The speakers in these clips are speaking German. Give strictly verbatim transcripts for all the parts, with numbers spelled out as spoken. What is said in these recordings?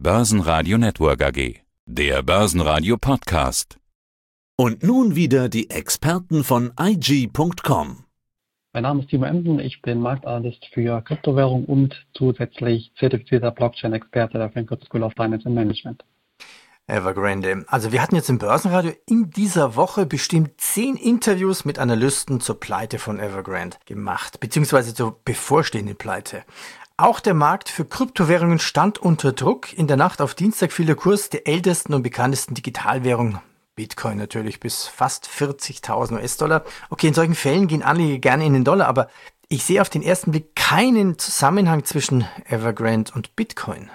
Börsenradio Network A G. Der Börsenradio Podcast. Und nun wieder die Experten von I G Punkt com. Mein Name ist Timo Emden, ich bin Marktanalyst für Kryptowährung und zusätzlich zertifizierter Blockchain-Experte der Frankfurt School of Finance and Management. Evergrande. Also wir hatten jetzt im Börsenradio in dieser Woche bestimmt zehn Interviews mit Analysten zur Pleite von Evergrande gemacht, beziehungsweise zur bevorstehenden Pleite. Auch der Markt für Kryptowährungen stand unter Druck. In der Nacht auf Dienstag fiel der Kurs der ältesten und bekanntesten Digitalwährung, Bitcoin natürlich, bis fast vierzigtausend U S-Dollar. Okay, in solchen Fällen gehen Anleger gerne in den Dollar, aber ich sehe auf den ersten Blick keinen Zusammenhang zwischen Evergrande und Bitcoin.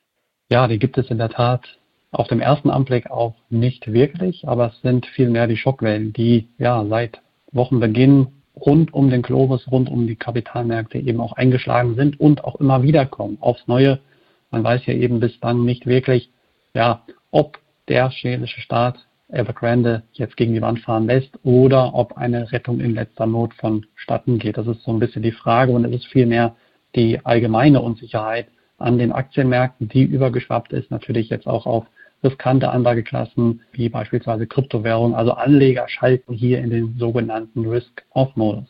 Ja, die gibt es in der Tat auf dem ersten Anblick auch nicht wirklich, aber es sind vielmehr die Schockwellen, die ja seit Wochenbeginn rund um den Globus, rund um die Kapitalmärkte eben auch eingeschlagen sind und auch immer wieder kommen aufs Neue. Man weiß ja eben bis dann nicht wirklich, ja, ob der chinesische Staat Evergrande jetzt gegen die Wand fahren lässt oder ob eine Rettung in letzter Not vonstatten geht. Das ist so ein bisschen die Frage und es ist vielmehr die allgemeine Unsicherheit an den Aktienmärkten, die übergeschwappt ist, natürlich jetzt auch auf riskante Anlageklassen wie beispielsweise Kryptowährung. Also Anleger schalten hier in den sogenannten Risk-Off-Modus.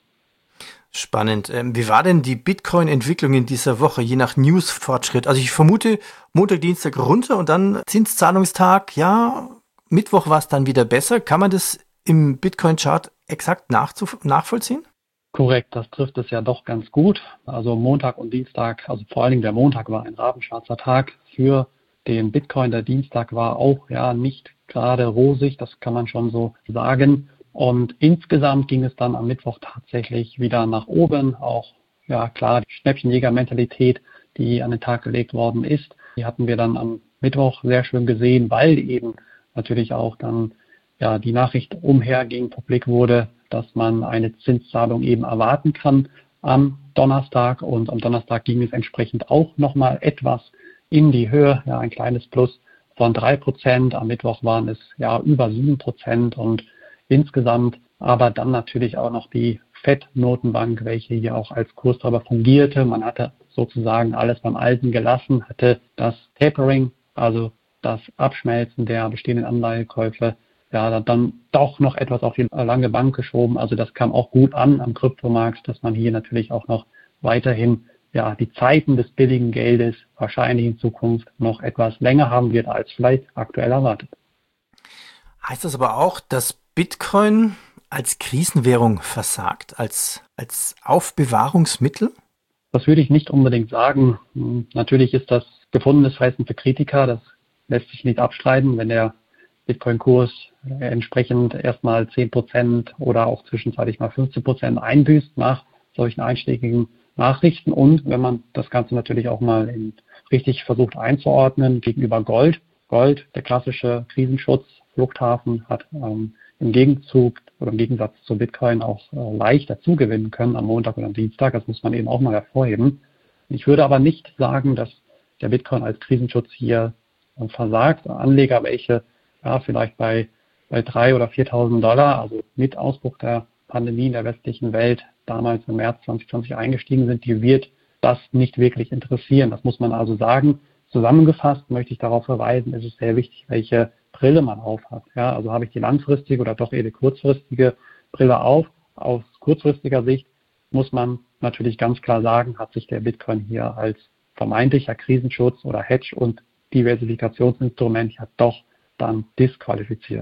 Spannend. Wie war denn die Bitcoin-Entwicklung in dieser Woche, je nach News-Fortschritt? Also ich vermute Montag, Dienstag runter und dann Zinszahlungstag, ja, Mittwoch war es dann wieder besser. Kann man das im Bitcoin-Chart exakt nachvollziehen? Korrekt, das trifft es ja doch ganz gut. Also Montag und Dienstag, also vor allen Dingen der Montag war ein rabenschwarzer Tag für den Bitcoin. Der Dienstag war auch ja nicht gerade rosig, das kann man schon so sagen. Und insgesamt ging es dann am Mittwoch tatsächlich wieder nach oben. Auch ja klar, die Schnäppchenjäger-Mentalität, die an den Tag gelegt worden ist, die hatten wir dann am Mittwoch sehr schön gesehen, weil eben natürlich auch dann ja die Nachricht umherging, publik wurde, dass man eine Zinszahlung eben erwarten kann am Donnerstag. Und am Donnerstag ging es entsprechend auch nochmal etwas in die Höhe, ja ein kleines Plus von drei Prozent. Am Mittwoch waren es ja über sieben Prozent und insgesamt aber dann natürlich auch noch die Fed-Notenbank, welche hier auch als Kurstreiber fungierte. Man hatte sozusagen alles beim Alten gelassen, hatte das Tapering, also das Abschmelzen der bestehenden Anleihekäufe, ja, dann doch noch etwas auf die lange Bank geschoben. Also das kam auch gut an am Kryptomarkt, dass man hier natürlich auch noch weiterhin ja, die Zeiten des billigen Geldes wahrscheinlich in Zukunft noch etwas länger haben wird, als vielleicht aktuell erwartet. Heißt das aber auch, dass Bitcoin als Krisenwährung versagt, als, als Aufbewahrungsmittel? Das würde ich nicht unbedingt sagen. Natürlich ist das gefundenes Fressen für Kritiker, das lässt sich nicht abstreiten, wenn der Bitcoin-Kurs entsprechend erstmal zehn Prozent oder auch zwischenzeitlich mal fünfzehn Prozent einbüßt nach solchen einschlägigen Nachrichten und wenn man das Ganze natürlich auch mal in, richtig versucht einzuordnen gegenüber Gold. Gold, der klassische Krisenschutz, Fluchthafen, hat ähm, im Gegenzug oder im Gegensatz zu Bitcoin auch äh, leicht dazugewinnen können am Montag oder am Dienstag. Das muss man eben auch mal hervorheben. Ich würde aber nicht sagen, dass der Bitcoin als Krisenschutz hier äh, versagt. Anleger, welche ja, vielleicht bei, bei dreitausend oder viertausend Dollar, also mit Ausbruch der Pandemie in der westlichen Welt, damals im März zwanzig zwanzig eingestiegen sind, die wird das nicht wirklich interessieren. Das muss man also sagen. Zusammengefasst möchte ich darauf verweisen, ist es sehr wichtig, welche Brille man auf hat. Ja, also habe ich die langfristige oder doch eher die kurzfristige Brille auf. Aus kurzfristiger Sicht muss man natürlich ganz klar sagen, hat sich der Bitcoin hier als vermeintlicher Krisenschutz oder Hedge- und Diversifikationsinstrument ja doch dann disqualifiziert.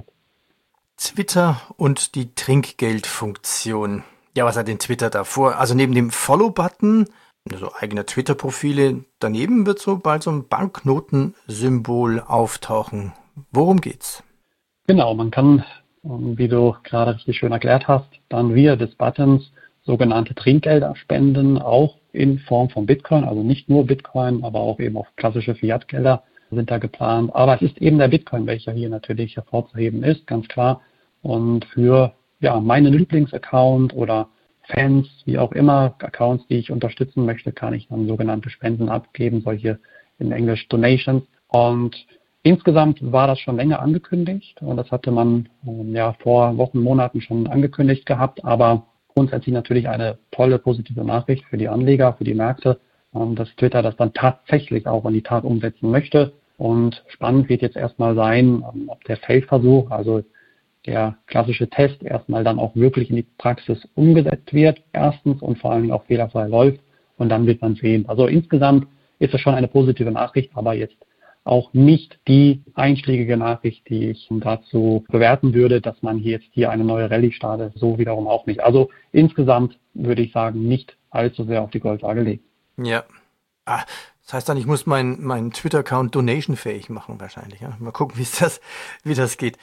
Twitter und die Trinkgeldfunktion. Ja, was hat denn Twitter davor? Also neben dem Follow-Button, also eigener Twitter-Profile, daneben wird so bald so ein Banknotensymbol auftauchen. Worum geht's? Genau, man kann, wie du gerade richtig schön erklärt hast, dann via des Buttons sogenannte Trinkgelder spenden, auch in Form von Bitcoin, also nicht nur Bitcoin, aber auch eben auch klassische Fiat-Gelder sind da geplant. Aber es ist eben der Bitcoin, welcher hier natürlich hervorzuheben ist, ganz klar. Und für ja, meinen Lieblingsaccount oder Fans, wie auch immer, Accounts, die ich unterstützen möchte, kann ich dann sogenannte Spenden abgeben, solche in Englisch Donations. Und insgesamt war das schon länger angekündigt und das hatte man ähm, ja vor Wochen, Monaten schon angekündigt gehabt, aber grundsätzlich natürlich eine tolle positive Nachricht für die Anleger, für die Märkte, ähm, dass Twitter das dann tatsächlich auch in die Tat umsetzen möchte. Und spannend wird jetzt erstmal sein, ob der Feldversuch, also der klassische Test, erstmal dann auch wirklich in die Praxis umgesetzt wird, erstens, und vor allen Dingen auch fehlerfrei läuft. Und dann wird man sehen. Also insgesamt ist es schon eine positive Nachricht, aber jetzt auch nicht die einschlägige Nachricht, die ich dazu bewerten würde, dass man hier jetzt hier eine neue Rallye startet. So wiederum auch nicht. Also insgesamt würde ich sagen, nicht allzu sehr auf die Goldwaage legen. Ja. Ah, das heißt dann, ich muss meinen mein Twitter-Account donation-fähig machen wahrscheinlich. Ja? Mal gucken, wie das, wie das geht.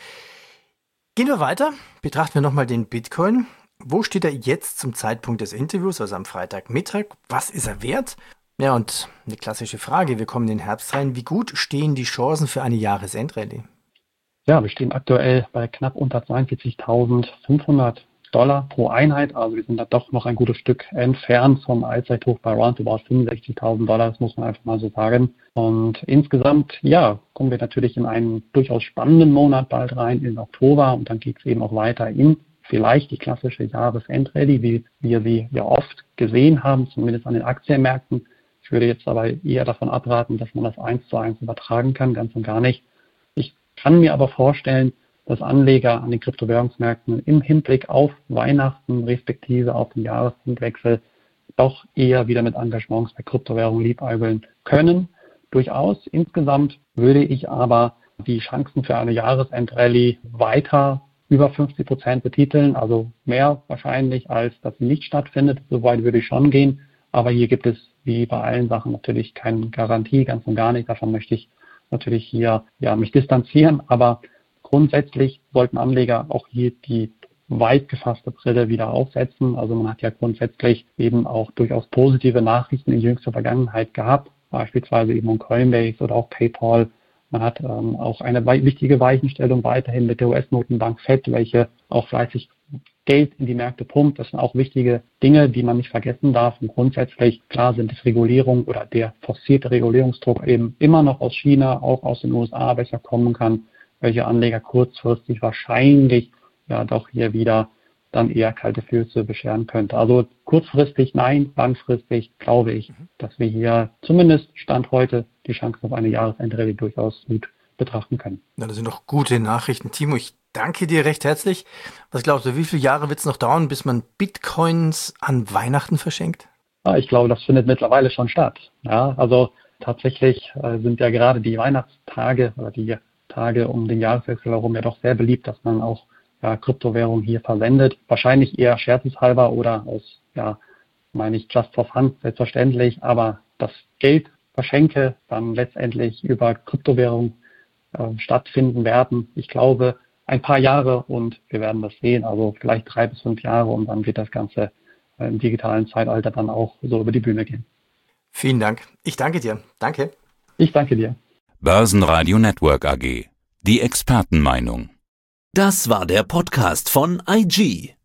Gehen wir weiter. Betrachten wir nochmal den Bitcoin. Wo steht er jetzt zum Zeitpunkt des Interviews, also am Freitagmittag? Was ist er wert? Ja, und eine klassische Frage. Wir kommen in den Herbst rein. Wie gut stehen die Chancen für eine Jahresendrallye? Ja, wir stehen aktuell bei knapp unter zweiundvierzigtausendfünfhundert Dollar pro Einheit. Also wir sind da doch noch ein gutes Stück entfernt vom Allzeithoch bei roundabout fünfundsechzigtausend Dollar. Das muss man einfach mal so sagen. Und insgesamt, ja, kommen wir natürlich in einen durchaus spannenden Monat bald rein, in Oktober. Und dann geht es eben auch weiter in vielleicht die klassische Jahresendrallye, wie wir sie ja oft gesehen haben, zumindest an den Aktienmärkten. Ich würde jetzt aber eher davon abraten, dass man das eins zu eins übertragen kann, ganz und gar nicht. Ich kann mir aber vorstellen, dass Anleger an den Kryptowährungsmärkten im Hinblick auf Weihnachten respektive auf den Jahresendwechsel doch eher wieder mit Engagements bei Kryptowährungen liebäugeln können. Durchaus. Insgesamt würde ich aber die Chancen für eine Jahresendrallye weiter über fünfzig Prozent betiteln, also mehr wahrscheinlich, als dass sie nicht stattfindet. Soweit würde ich schon gehen. Aber hier gibt es, wie bei allen Sachen, natürlich keine Garantie, ganz und gar nicht. Davon möchte ich natürlich hier ja, mich distanzieren. Aber grundsätzlich sollten Anleger auch hier die weit gefasste Brille wieder aufsetzen. Also man hat ja grundsätzlich eben auch durchaus positive Nachrichten in jüngster Vergangenheit gehabt, beispielsweise eben um Coinbase oder auch PayPal. Man hat ähm, auch eine wichtige Weichenstellung weiterhin mit der U S-Notenbank Fed, welche auch fleißig Geld in die Märkte pumpt. Das sind auch wichtige Dinge, die man nicht vergessen darf. Und grundsätzlich, klar, sind die Regulierung oder der forcierte Regulierungsdruck eben immer noch aus China, auch aus den U S A, welcher kommen kann, welche Anleger kurzfristig wahrscheinlich ja doch hier wieder dann eher kalte Füße bescheren könnte. Also kurzfristig nein, langfristig glaube ich, dass wir hier zumindest Stand heute die Chance auf eine Jahresendrallye durchaus gut betrachten können. Na, das sind doch gute Nachrichten, Timo. Ich danke dir recht herzlich. Was glaubst du, wie viele Jahre wird es noch dauern, bis man Bitcoins an Weihnachten verschenkt? Ja, ich glaube, das findet mittlerweile schon statt. Ja, also tatsächlich äh, sind ja gerade die Weihnachtstage oder die Tage um den Jahreswechsel herum ja doch sehr beliebt, dass man auch ja, Kryptowährung hier verwendet. Wahrscheinlich eher scherzeshalber oder aus, ja, meine ich, just for fun, selbstverständlich. Aber das Geld verschenke dann letztendlich über Kryptowährung äh, stattfinden werden. Ich glaube, ein paar Jahre und wir werden das sehen. Also vielleicht drei bis fünf Jahre und dann wird das Ganze äh, im digitalen Zeitalter dann auch so über die Bühne gehen. Vielen Dank. Ich danke dir. Danke. Ich danke dir. Börsenradio Network A G. Die Expertenmeinung. Das war der Podcast von I G.